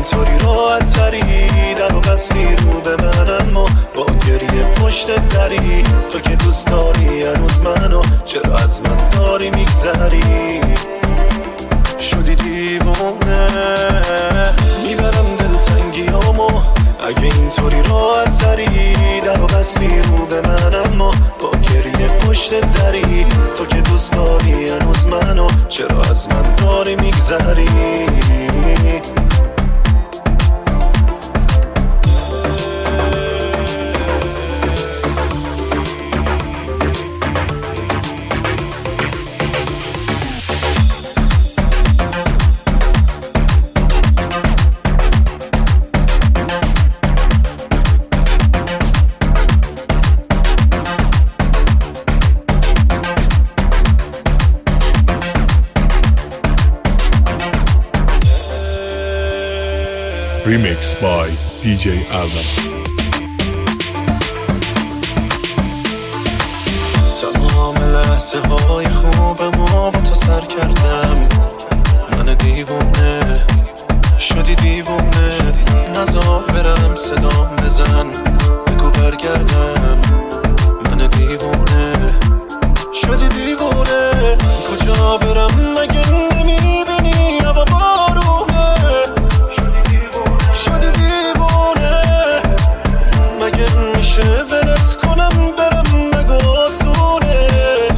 اینطوری راحت تری در و بستی رو به من، اما با گریه پشت دری. تو که دوست داری هنوز منو، چرا از من داری میگذری؟ شدی دیوونه، میبرم دلتنگیامو. اگه اینطوری راحت تری در و بستی رو به من، اما با گریه پشت دری. تو که دوست داری هنوز منو، چرا از من داری میگذری؟ Remix by DJ Alvin. تمام لحظه های خوبم با تو سر کردم. من دیوونه شدی دیوونه، نزار برم صدام بزن، بگو برگردم. من دیوونه شدی دیوونه، کجا برم مگه نمیبینی هوا بارونه؟ شدی دیوونه، مگه میشه ولت کنم برم؟ نگو آسونه.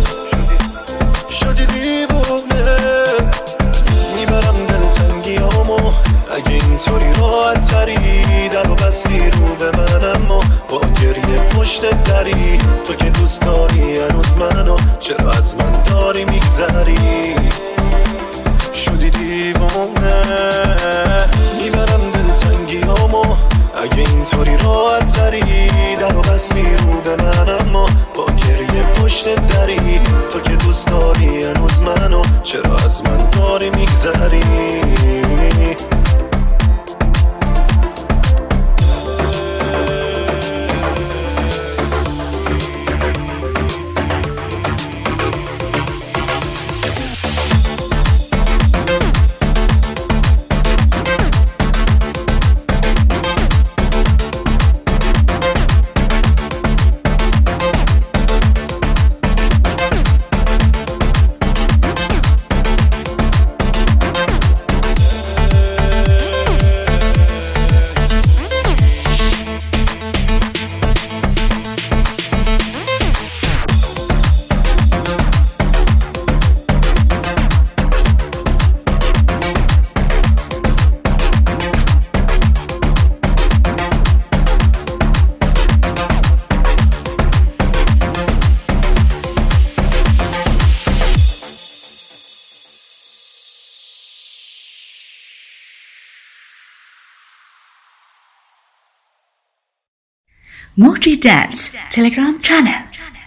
شدی دیوونه، میبرم دلتنگیامو. اگه اینطوری راحت تری در و بستی رو به من، اما با گریه پشت دری. تو که دوست داری هنوز منو، چرا از من داری میگذری؟ شدی دیوونه، میبرم دلتنگیامو. اگه اینطوری راحت تری در و بستی رو به من، اما با گریه پشت دری. تو که دوست داری هنوز منو، چرا از من داری میگذری؟ Moji Dance Telegram channel.